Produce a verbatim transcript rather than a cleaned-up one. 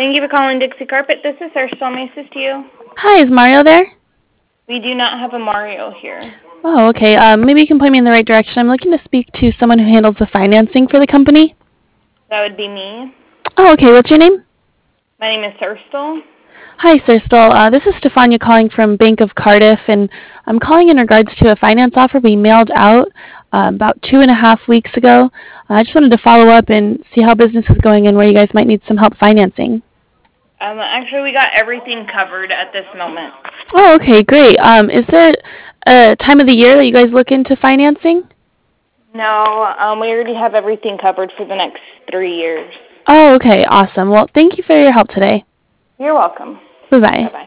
Thank you for calling Dixie Carpet. This is Ursula. May I assist you? Hi, is Mario there? We do not have a Mario here. Oh, okay. Um, maybe you can point me in the right direction. I'm looking to speak to someone who handles the financing for the company. That would be me. Oh, okay. What's your name? My name is Ursula. Hi, Sir Stoll. Uh, this is Stefania calling from Bank of Cardiff, and I'm calling in regards to a finance offer we mailed out uh, about two and a half weeks ago. Uh, I just wanted to follow up and see how business is going and where you guys might need some help financing. Um, actually, we got everything covered at this moment. Oh, okay, great. Um, is there a time of the year that you guys look into financing? No, um, we already have everything covered for the next three years. Oh, okay, awesome. Well, thank you for your help today. You're welcome. Bye-bye. Bye-bye.